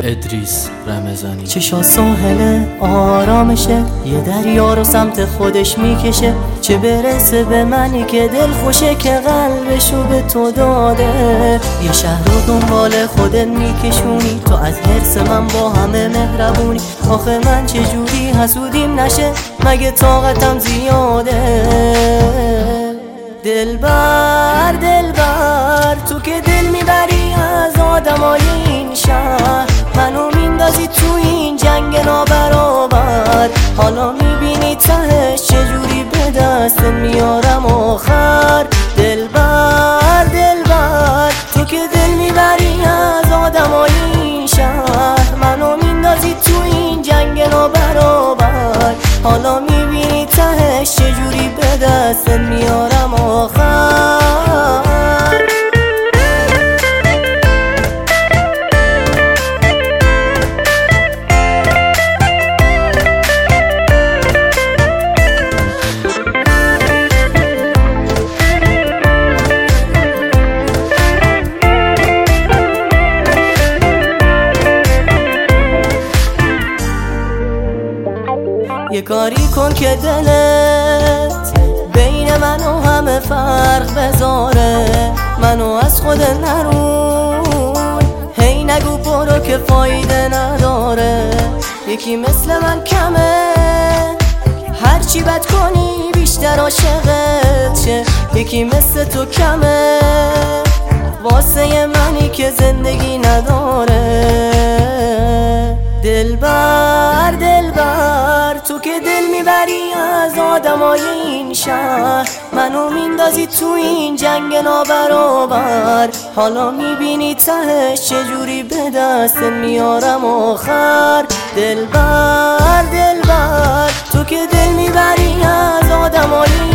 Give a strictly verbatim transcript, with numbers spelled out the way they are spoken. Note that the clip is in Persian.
ادریس رمضانی. چشا ساحل آرامشه، یه دریا رو سمت خودش میکشه، چه برسه به منی که دل خوشه که قلبشو به تو داده. یه شهر رو دنبال خودت میکشونی، تو از حرص من با همه مهربونی. آخه من چجوری حسودیم نشه، مگه طاقتم زیاده. دلبر دلبر تو که دل میبری از آدمای این شهر، منو میندازی تو این جنگ نابرابر. حالا میبینی تهش چجوری به دست میارم آخر. دلبر دلبر تو که دل میبری از آدمای این شهر، منو میندازی تو این جنگ نابرابر. حالا میبینی تهش چجوری به دست میارم آخر. یه کاری کن که دلت بین من و همه فرق بذاره، منو از خود نرون، هی نگو برو که فایده نداره. یکی مثل من کمه، هرچی بد کنی بیشتر عاشقت شه. یکی مثل تو کمه واسه منی که زندگی نداره. دلبر دلبر تو که دل میبری از آدمای این شهر، منو میندازی تو این جنگ نابرابر. حالا میبینی تهش چجوری به دست میارم آخر. دلبر دلبر تو که دل میبری از آدمای